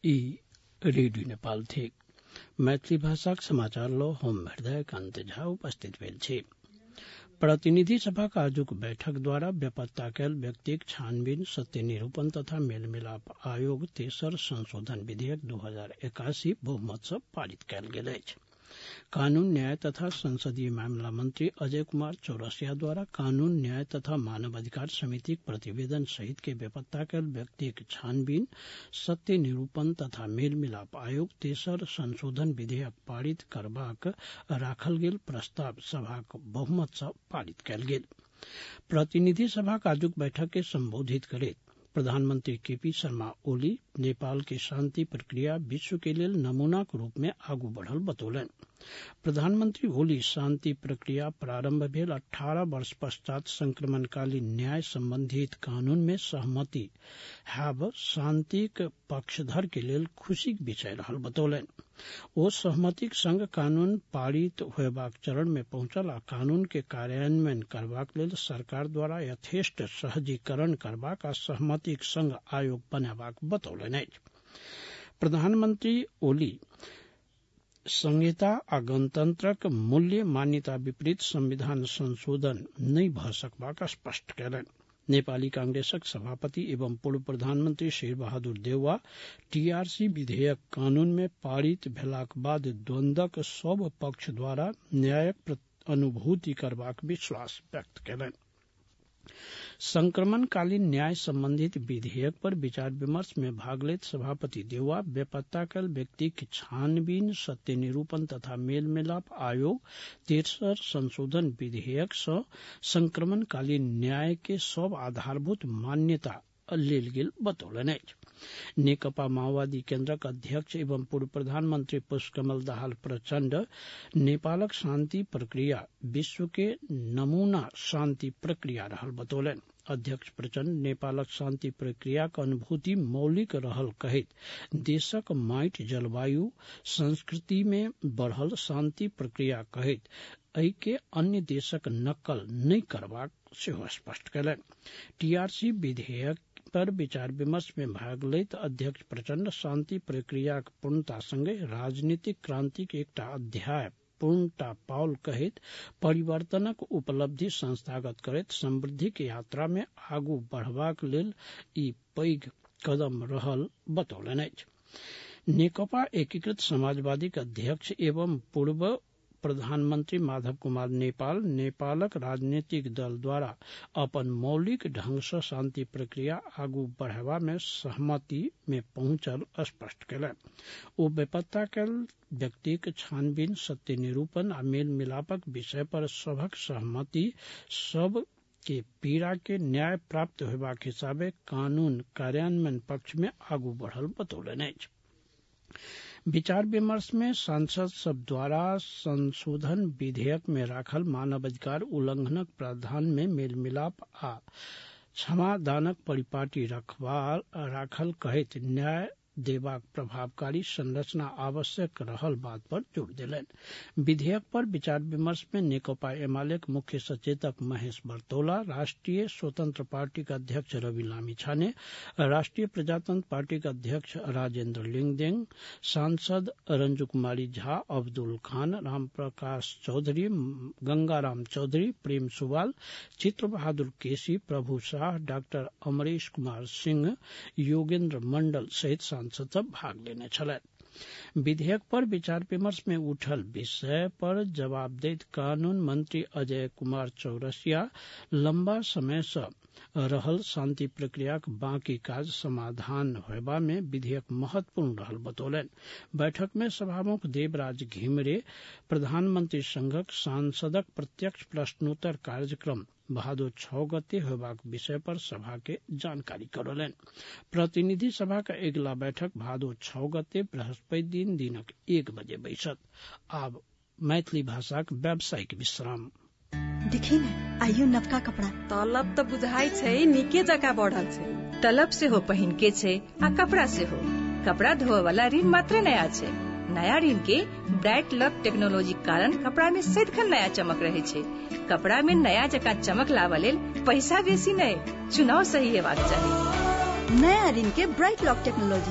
ई रेडियो नेपाल थिक मैथिली भाषाक समाचार लो हम हृदय कांत झा उपस्थित भेल छी। प्रतिनिधि सभाक आजुक बैठक द्वारा बेपत्ता कैल व्यक्तिक छानबीन सत्य निरूपण तथा मेलमिलाप आयोग तेसर संशोधन विधेयक 2081 बहुमत सँ पारित कैल गेल अछि। कानून न्याय तथा संसदीय मामला मंत्री अजय कुमार चौरसिया द्वारा कानून न्याय तथा मानवाधिकार समितिक प्रतिवेदन सहित के बेपत्ता कैल व्यक्तिक छानबीन सत्य निरूपण तथा मेलमिलाप आयोग तेसर संशोधन विधेयक पारित करबाक राखल गेल प्रस्ताव सभाक बहुमत सँ पारित कैल गेल। प्रतिनिधि सभाक आजुक बैठक के संबोधित करैत प्रधानमंत्री केपी शर्मा ओली नेपाल के शांति प्रक्रिया विश्व के लेल नमूनाक रूप में आगू बढ़ल बतौलन। प्रधानमंत्री ओली शांति प्रक्रिया प्रारंभ भेल 18 वर्ष पश्चात संक्रमणकालीन न्याय संबंधित कानून में सहमति हैब शांतिक पक्षधर के लेल खुशीक विषय रहल बतौलन। ओ सहमतिक संग कानून पारित होयबाक चरण में पहुंचल आ कानून के कार्यान्वयन करबाक लेल सरकार द्वारा यथेष्ट सहजीकरण करबाक आ सहमतिक संग आयोग बनाबाक बतौलन अछि। प्रधानमंत्री ओली संहिता आ गणतंत्रक मूल्य मान्यता विपरीत संविधान संशोधन नहीं भ सकबाक स्पष्ट कयलनि। नेपाली कांग्रेसक सभापति एवं पूर्व प्रधानमंत्री शेर बहादुर देउवा टीआरसी विधेयक कानून में पारित भेलाक बाद द्वंद्वक सब पक्ष द्वारा न्यायक अनुभूति करबाक विश्वास व्यक्त कयलनि। संक्रमणकालीन न्याय संबंधित विधेयक पर विचार विमर्श में भाग लेत सभापति देउवा बेपत्ता कैल व्यक्ति के छानबीन सत्य निरूपण तथा मेलमिलाप आयोग तेसर संशोधन विधेयक सँ संक्रमणकालीन न्याय के सब आधारभूत मान्यता लेल गेल बतौलन अछि। नेकपा माओवादी केन्द्रक अध्यक्ष एवं पूर्व प्रधानमंत्री पुष्पकमल दाहाल प्रचण्ड नेपालक शांति प्रक्रिया विश्व के नमूना शांति प्रक्रिया रहल बतौलन। अध्यक्ष प्रचण्ड नेपालक शांति प्रक्रियाक अनुभूति मौलिक रहल कहैत देशक माटि जलवायु संस्कृति में बढ़ल शांति प्रक्रिया कहैत एहि के अन्य देशक नकल नहीं करबाक सेहो स्पष्ट कयलनि। टीआरसी विधेयक पर विचार विमर्श में भाग लैत अध्यक्ष प्रचण्ड शांति प्रक्रियाक पूर्णता संगे राजनीतिक क्रांतिक एकटा अध्याय पूर्णता पाओल कहैत परिवर्तनक उपलब्धि संस्थागत करैत समृद्धि के यात्रा में आगू बढ़बाक लेल ई पैघ कदम रहल बतौलन अछि। नेकपा एकीकृत समाजवादी अध्यक्ष एवं पूर्व प्रधानमंत्री माधव कुमार नेपालक राजनीतिक दल द्वारा अपन मौलिक ढंग से शांति प्रक्रिया आगू बढ़ावा में सहमति में पहुंचल स्पष्ट कयलनि। ओ बेपत्ता कैल व्यक्तिक छानबीन सत्य निरूपण आ मेल मिलापक विषय पर सभक सहमति सब के पीड़ा के न्याय प्राप्त होयबाक हिसाबे कानून कार्यान्वयन पक्ष में आगू बढ़ल बतौलन अछि। विचार विमर्श में सांसद सब द्वारा संशोधन विधेयक में राखल मानवाधिकार उल्लंघनक प्रावधान में मेलमिलाप आ क्षमादानक परिपाटी राखल कहैत न्याय देबाक प्रभावकारी संरचना आवश्यक रहल बात पर जोर देलनि। विधेयक पर विचार विमर्श में नेकपा एमालेक मुख्य सचेतक महेश बर्तौला, राष्ट्रीय स्वतंत्र पार्टी का अध्यक्ष रवि लामिछाने, राष्ट्रीय प्रजातंत्र पार्टी का अध्यक्ष राजेंद्र लिंगदेन, सांसद रंजू कुमारी झा, अब्दुल खान, रामप्रकाश चौधरी, गंगाराम चौधरी, प्रेम सुवाल, चित्र बहादुर केसी, प्रभु शाह, डॉक्टर अमरेश कुमार सिंह, योगेंद्र मंडल सहित सांसद सब भाग लेने छलनि। विधेयक पर विचार विमर्श में उठल विषय पर जवाब दैत कानून मंत्री अजय कुमार चौरसिया लंबा समय से रहल शांति प्रक्रियाक बाकी काज समाधान होयबा में विधेयक महत्वपूर्ण रहल बतौलन। बैठक में सभामुख देवराज घिमिरे प्रधानमंत्री संघक सांसदक प्रत्यक्ष प्रश्नोत्तर कार्यक्रम भादो 6 गते होयबाक विषय पर सभा के जानकारी करौलन। प्रतिनिधि सभा का अगिला बैठक भादो 6 गते बृहस्पति दिन दिनक 1 बजे बैसत। आब मैथिली भाषाक व्यावसायिक विश्राम। देखी न आइयो नवका कपड़ा तलब त बुझाई छै निके जका बढ़ल छै। तलब से हो पहिन के छै आ कपड़ा से हो। कपड़ा धोए वाला ऋण मात्र नया छै। नया ऋण के ब्राइट लक टेक्नोलॉजी कारण कपड़ा में सदिखन नया चमक रहे छै। कपड़ा में नया जका चमक लावा लेल पैसा बेसी नहीं, चुनाव सही हेबाक चाही। नया ऋण के ब्राइट लक टेक्नोलॉजी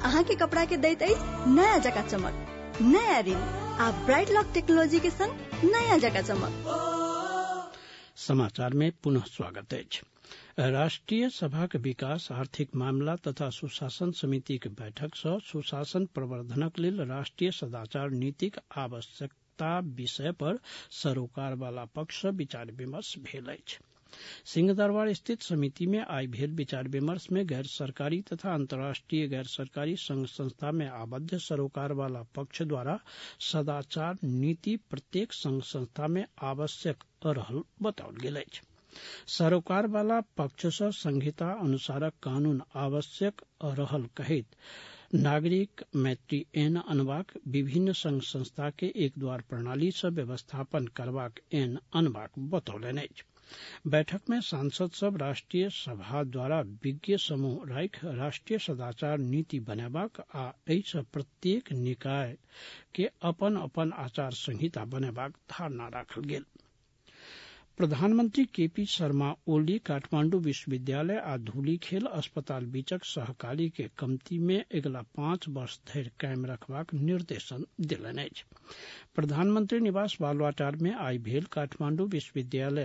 अहाँ के कपड़ा के दैत अछि नया जका चमक। नया रिन आ ब्राइट लॉक टेक्नोलॉजी के संग नया जका चमक। समाचार में पुनः स्वागत अछि। राष्ट्रीय सभाक विकास, आर्थिक मामला तथा सुशासन समिति के बैठक सँ सुशासन प्रवर्धनक लेल राष्ट्रीय सदाचार नीतिक आवश्यकता विषय पर सरोकार वाला पक्ष सँ विचार विमर्श भेल अछि। सिंहदरबार स्थित समिति में आइ भेल विचार विमर्श में गैर सरकारी तथा अंतर्राष्ट्रीय गैर सरकारी संघ संस्था में आबद्ध सरोकार वाला पक्ष द्वारा सदाचार नीति प्रत्येक संघ संस्था में आवश्यक रहल बताओल गेल अछि। सरोकार वाला पक्ष सँ संहिता अनुसारक कानून आवश्यक रहल कहैत नागरिक मैत्री एन अनबाक, विभिन्न संघ संस्था के एक द्वार प्रणाली सँ व्यवस्थापन करबाक एन अनबाक बतौलनि अछि। बैठक में सांसद सब राष्ट्रीय सभा द्वारा विज्ञ समूह राखि राष्ट्रीय सदाचार नीति बनेबाक आ एहि सँ प्रत्येक निकाय के अपन अपन आचार संहिता बनेबाक धारणा राखल गेल। प्रधानमंत्री केपी शर्मा ओली काठमांडू विश्वविद्यालय आ धूलीखेल अस्पताल बीचक सहकारी के कमती में अगिला 5 वर्ष धरि कायम रखबाक निर्देशन देलनि अछि। प्रधानमंत्री निवास बालुआटार में आइ भेल काठमांडू विश्वविद्यालय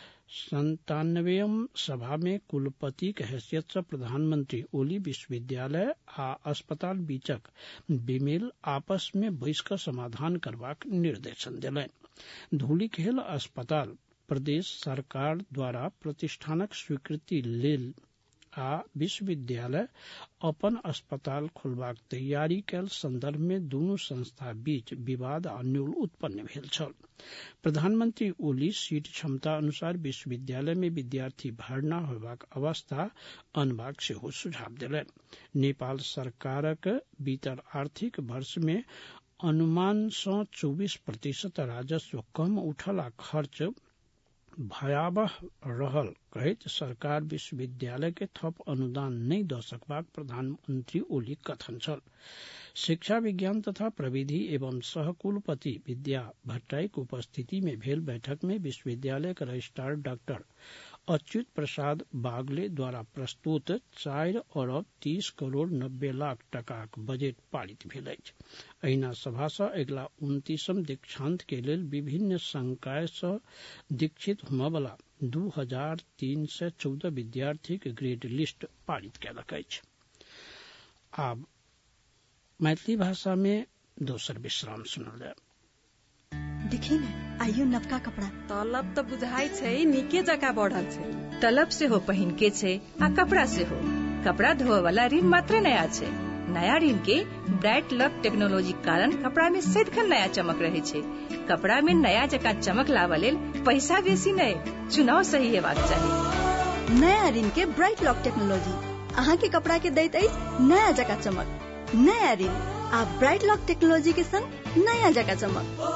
97वीं सभा में कुलपति के हैसियत सँ प्रधानमंत्री ओली विश्वविद्यालय आ अस्पताल बीचक विमेल आपस में बैस क समाधान करबाक निर्देशन देलनि। धूलीखेल अस्पताल प्रदेश सरकार द्वारा प्रतिष्ठानक स्वीकृति लेल आ विश्वविद्यालय अपन अस्पताल खोलबाक तैयारी कैल संदर्भ में दुनू संस्था बीच विवाद आ न्यूल उत्पन्न भेल छल। प्रधानमंत्री ओली सीट क्षमता अनुसार विश्वविद्यालय में विद्यार्थी भर्ना होबाक अवस्था अनबाक सेहो सुझाव देलनि। नेपाल सरकारक बीतर आर्थिक वर्ष में अनुमान सँ 24% राजस्व कम उठल आ खर्च भयावह रहल कहैत सरकार विश्वविद्यालय के थप अनुदान नहीं द सकबाक प्रधानमंत्री ओली कथन छल। शिक्षा विज्ञान तथा प्रविधि एवं सहकुलपति विद्या भट्टराईक उपस्थिति में भेल बैठक में विश्वविद्यालय के रजिस्ट्रार डॉक्टर अच्युत प्रसाद बागले द्वारा प्रस्तुत 4 अरब 30 करोड़ 90 लाख टकाक बजट पारित भेल अछि। अहिना सभा सँ अगिला 29म दीक्षांत के लेल विभिन्न संकाय सँ दीक्षित होमय वला 2314 विद्यार्थी के ग्रेड लिस्ट पारित कयलक अछि। आब मैथिली भाषा में दोसर विश्राम सुनल जाय। देखी न आइयो नवका कपड़ा। तलब तो बुझाई छै नीके जका बढ़ल छै। तलब से हो पहिन के छै आ कपड़ा से हो। कपड़ा धोए वाला ऋण मात्र नया छै। नया ऋण के ब्राइट लॉक टेक्नोलॉजी कारण कपड़ा में सदिखन नया चमक रहे छै। कपड़ा में नया जका चमक लावा लेल पैसा बेसी नहीं, चुनाव सही हेबाक चाही। नया ऋण के ब्राइट लॉक टेक्नोलॉजी अहाँ के कपड़ा के दैत अछि नया जका चमक। नया ऋण आ ब्राइट लॉक टेक्नोलॉजी के संग नया जका चमक।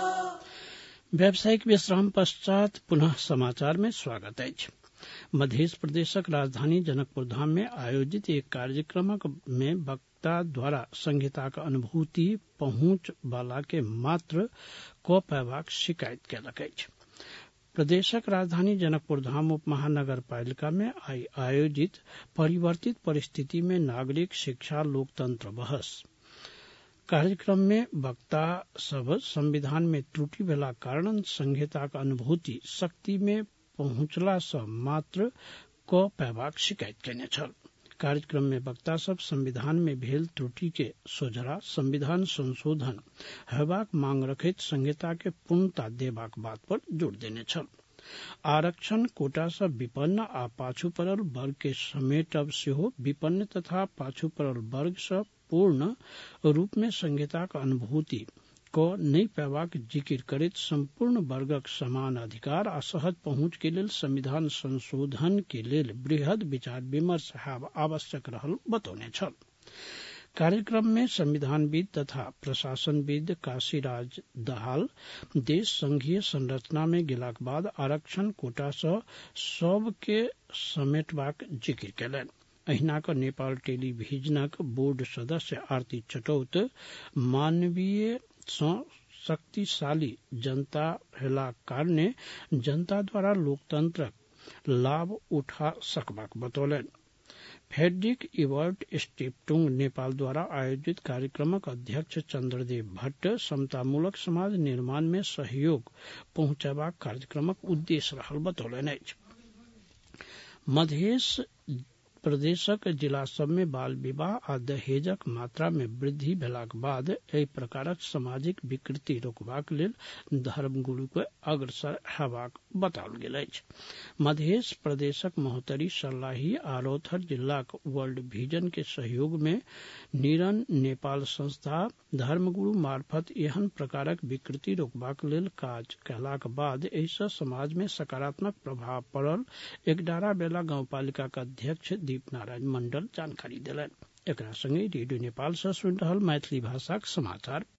व्यावसायिक विश्राम पश्चात पुनः समाचार में स्वागत अछि। मध्य प्रदेशक राजधानी जनकपुर धाम में आयोजित एक कार्यक्रम में वक्ता द्वारा संहिताक अनुभूति पहुंच वाला के मात्र क पैबाक शिकायत कयलक अछि। प्रदेशक राजधानी जनकपुर धाम उप महानगर पालिका में आयोजित परिवर्तित परिस्थिति में नागरिक शिक्षा लोकतंत्र बहस कार्यक्रम में वक्ता सब संविधान में त्रुटि भेला कारण संहिताक अनुभूति शक्ति में पहुंचला सँ मात्र क पैबाक शिकायत कयने छल। कार्यक्रम में वक्ता सब संविधान में भेल त्रुटि के सोझरा संविधान संशोधन हेबाक मांग रखैत संहिता के पूर्णता देबाक बात पर जोर देने छल। आरक्षण कोटा सँ विपन्न आ पाछू पड़ल वर्ग के समेटब सेहो विपन्न तथा पाछू पड़ल वर्ग सँ पूर्ण रूप में संहिताक अनुभूति क नहीं पैबाक जिकिर करैत संपूर्ण वर्गक समान अधिकार आ सहज पहुंच के लेल संविधान संशोधन के लेल बृहद विचार विमर्श हेब आवश्यक रहल बतौने छल। कार्यक्रम में संविधानविद तथा प्रशासनविद काशीराज दहाल देश संघीय संरचना में गेलाक बाद आरक्षण कोटा सँ सब के समेटबाक जिकिर कयलनि। अहिना क नेपाल टेलीविजनक बोर्ड सदस्य आरती चटौत मानवीय शक्तिशाली जनता हेला कारणे जनता द्वारा लोकतंत्रक लाभ उठा सकबाक बतौलनि। फेड्रिक इवर्ट स्टिफ्टुंग नेपाल द्वारा आयोजित कार्यक्रमक अध्यक्ष चंद्रदेव भट्ट समतामूलक समाज निर्माण में सहयोग पहुंचाबाक कार्यक्रमक उद्देश्य रहल बतौलनि अछि। मध्य प्रदेशक जिला सब में बाल विवाह आ दहेजक मात्रा में वृद्धि भेलाक बाद एहि प्रकारक सामाजिक विकृति रोकबाक लेल धर्मगुरु के अग्रसर हेबाक बताओल गेल अछि। मध्य प्रदेशक महोत्तरी सर्लाही आ रौथर जिलाक वर्ल्ड विजन के सहयोग में नीरन नेपाल संस्था धर्मगुरु मार्फत एहन प्रकारक विकृति रोकबाक लेल काज कयलाक बाद एहि सँ समाज में सकारात्मक प्रभाव पड़ल एकडारा बेला गांवपालिका के अध्यक्ष दीप नारायण मंडल जानकारी देलनि। एकरा संगे रेडियो नेपाल सँ सुनि रहल मैथिली भाषाक समाचार